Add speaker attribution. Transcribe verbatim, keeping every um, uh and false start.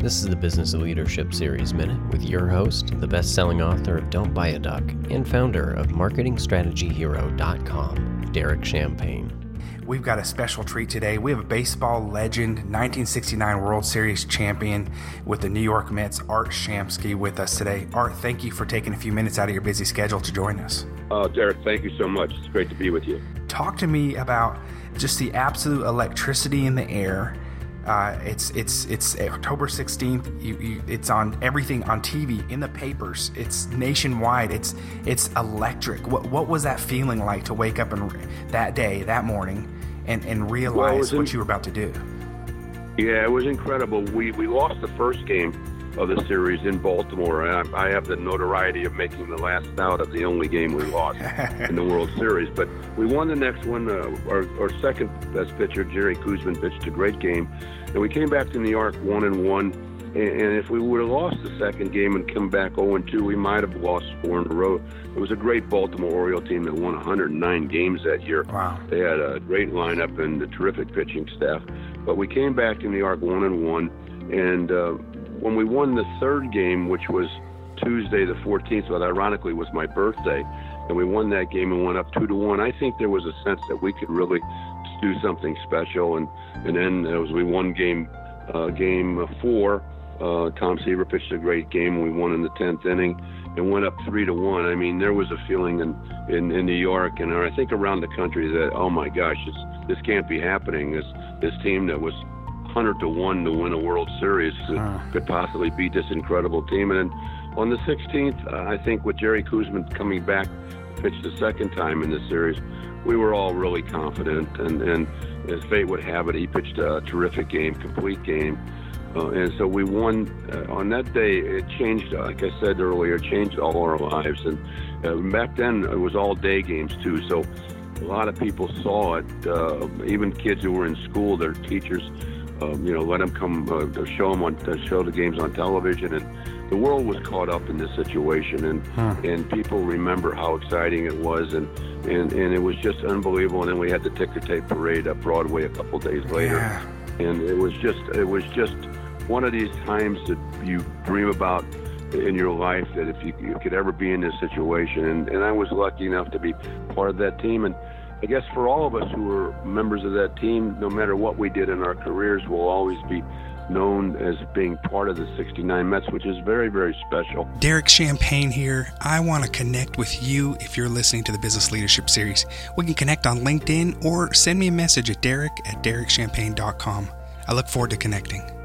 Speaker 1: This is the Business Leadership Series Minute with your host, the best-selling author of Don't Buy a Duck and founder of marketing strategy hero dot com, Derek Champagne.
Speaker 2: We've got a special treat today. We have a baseball legend, nineteen sixty-nine World Series champion with the New York Mets, Art Shamsky, with us today. Art, thank you for taking a few minutes out of your busy schedule to join us.
Speaker 3: Oh, Derek, thank you so much. It's great to be with you.
Speaker 2: Talk to me about just the absolute electricity in the air. Uh, it's it's it's October sixteenth. You, you, it's on everything on T V, in the papers. It's nationwide. It's it's electric. What what was that feeling like to wake up and that day, that morning, and and realize well, what in, you were about to do?
Speaker 3: Yeah, it was incredible. We we lost the first game of the series in Baltimore, and I, I have the notoriety of making the last out of the only game we lost in the World Series. But we won the next one. Uh, our, our second best pitcher, Jerry Koosman, pitched a great game, and we came back to New York one and one. And, and if we would have lost the second game and come back oh and two, we might have lost four in a row. It was a great Baltimore Oriole team that won one hundred nine games that year.
Speaker 2: Wow.
Speaker 3: They had a great lineup and a terrific pitching staff. But we came back to New York one and one, and uh, when we won the third game, which was Tuesday the fourteenth, but ironically was my birthday, and we won that game and went up two to one, I think there was a sense that we could really do something special. And and then as we won game uh, game four, uh, Tom Seaver pitched a great game. We won in the tenth inning and went up three to one. I mean, there was a feeling in, in, in New York and I think around the country that, oh my gosh, this, this can't be happening. This this team that was one hundred to one to win a World Series could, huh. could possibly beat this incredible team. And then on the sixteenth, uh, I think with Jerry Koosman coming back to pitch the second time in the series, we were all really confident. And, and as fate would have it, he pitched a terrific game, complete game. Uh, and so we won. Uh, on that day, it changed, like I said earlier, it changed all our lives. And uh, back then, it was all day games, too. So a lot of people saw it, uh, even kids who were in school, their teachers, Um, you know, let them come uh, to show them on to show the games on television, and the world was caught up in this situation, and huh. and people remember how exciting it was, and, and and it was just unbelievable. And then we had the ticker tape parade at Broadway a couple days later,
Speaker 2: yeah.
Speaker 3: and it was just it was just one of these times that you dream about in your life, that if you, you could ever be in this situation, and and I was lucky enough to be part of that team. And I guess for all of us who were members of that team, no matter what we did in our careers, we'll always be known as being part of the sixty-nine Mets, which is very, very special.
Speaker 4: Derek Champagne here. I want to connect with you if you're listening to the Business Leadership Series. We can connect on LinkedIn or send me a message at derek at derek champagne dot com. I look forward to connecting.